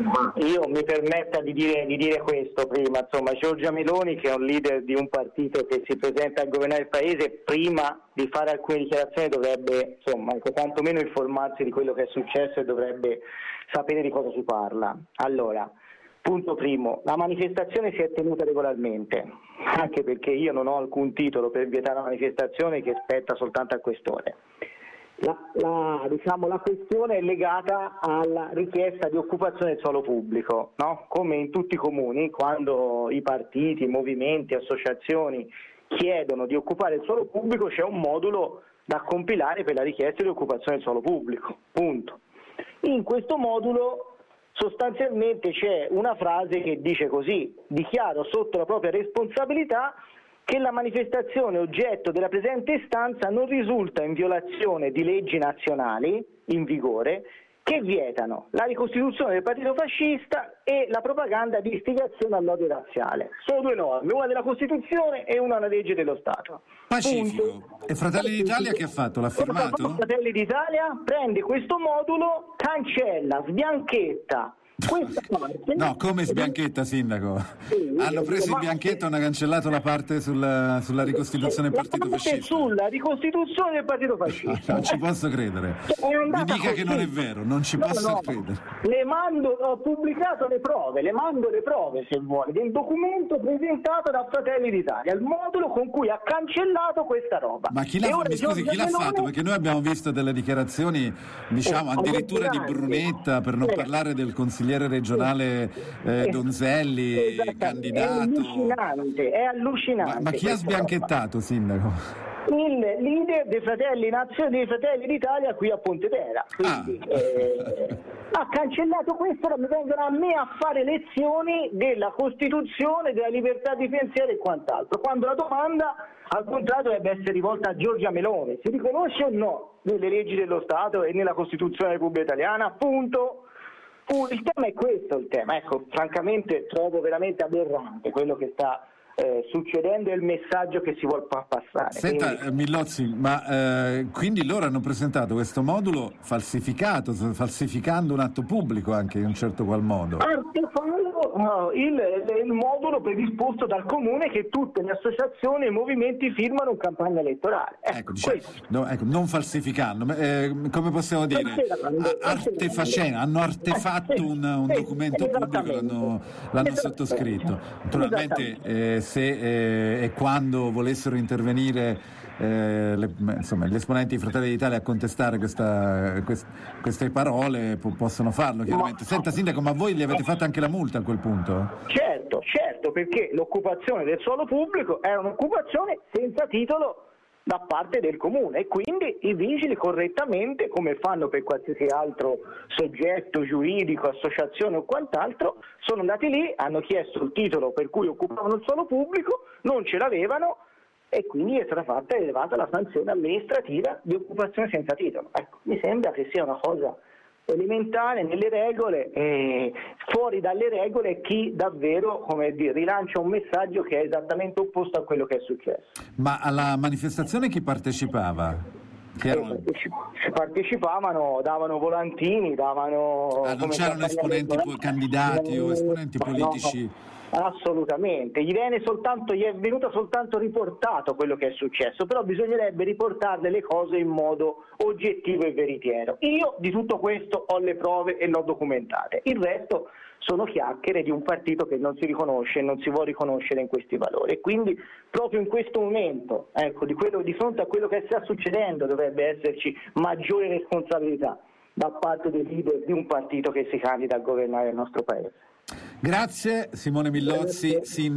Io mi permetta di dire questo prima, insomma, Giorgia Meloni, che è un leader di un partito che si presenta a governare il paese, prima di fare alcune dichiarazioni dovrebbe, insomma, quantomeno informarsi di quello che è successo e dovrebbe sapere di cosa si parla. Allora, punto primo, la manifestazione si è tenuta regolarmente, anche perché io non ho alcun titolo per vietare la manifestazione che spetta soltanto al questore. La questione è legata alla richiesta di occupazione del suolo pubblico, no? Come in tutti i comuni, quando i partiti, i movimenti, associazioni chiedono di occupare il suolo pubblico, c'è un modulo da compilare per la richiesta di occupazione del suolo pubblico, punto. In questo modulo sostanzialmente c'è una frase che dice così: dichiaro sotto la propria responsabilità che la manifestazione oggetto della presente istanza non risulta in violazione di leggi nazionali in vigore che vietano la ricostituzione del partito fascista e la propaganda di istigazione all'odio razziale. Sono due norme, una della Costituzione e una della legge dello Stato. Pacifico. Punto. E Fratelli d'Italia che ha fatto? L'ha firmato? Fratelli d'Italia prende questo modulo, cancella, sbianchetta questa parte. No, come sbianchetta, sindaco? Sì, hanno preso il bianchetto e hanno cancellato la parte sulla ricostituzione del partito fascista. Sulla ricostituzione del partito fascista. Non ci posso credere. Mi dica che non è vero, non ci posso credere. Ho pubblicato le prove, le mando le prove se vuole, del documento presentato da Fratelli d'Italia, il modulo con cui ha cancellato questa roba. Ma chi l'ha fatto? Perché noi abbiamo visto delle dichiarazioni, diciamo, addirittura di Brunetta, per non parlare del consigliere regionale Donzelli, candidato. È allucinante. Ma chi ha sbianchettato, sindaco? Il leader dei Fratelli d'Italia qui a Pontedera, quindi ha cancellato questo. Mi vengono a me a fare lezioni della Costituzione, della libertà di pensiero e quant'altro, quando la domanda al contrario dovrebbe essere rivolta a Giorgia Meloni: si riconosce o no nelle leggi dello Stato e nella Costituzione della Repubblica Italiana? Punto. Il tema è questo, il tema. Ecco, francamente trovo veramente aberrante quello che sta succedendo e il messaggio che si vuole passare. Senta, quindi... Millozzi, ma quindi loro hanno presentato questo modulo falsificando un atto pubblico anche in un certo qual modo? Il modulo predisposto dal comune che tutte le associazioni e i movimenti firmano in campagna elettorale. Non falsificando, come possiamo dire, hanno artefatto un documento pubblico, l'hanno sottoscritto. Naturalmente se e quando volessero intervenire gli esponenti di Fratelli d'Italia a contestare queste parole possono farlo chiaramente. Senta sindaco, ma voi gli avete fatto anche la multa a quel punto? Certo, perché l'occupazione del suolo pubblico era un'occupazione senza titolo da parte del comune e quindi i vigili correttamente, come fanno per qualsiasi altro soggetto giuridico, associazione o quant'altro, sono andati lì, hanno chiesto il titolo per cui occupavano il suolo pubblico, non ce l'avevano e quindi è stata elevata la sanzione amministrativa di occupazione senza titolo. Ecco, mi sembra che sia una cosa elementare nelle regole, e fuori dalle regole chi davvero, rilancia un messaggio che è esattamente opposto a quello che è successo. Ma alla manifestazione chi partecipava? Partecipavano, davano volantini, non c'erano esponenti candidati o esponenti politici? No. Assolutamente, gli è venuto soltanto riportato quello che è successo, però bisognerebbe riportarle le cose in modo oggettivo e veritiero. Io di tutto questo ho le prove e l'ho documentate, il resto sono chiacchiere di un partito che non si riconosce e non si vuole riconoscere in questi valori, e quindi proprio in questo momento, di fronte a quello che sta succedendo, dovrebbe esserci maggiore responsabilità da parte dei leader di un partito che si candida a governare il nostro paese. Grazie Simone Millozzi.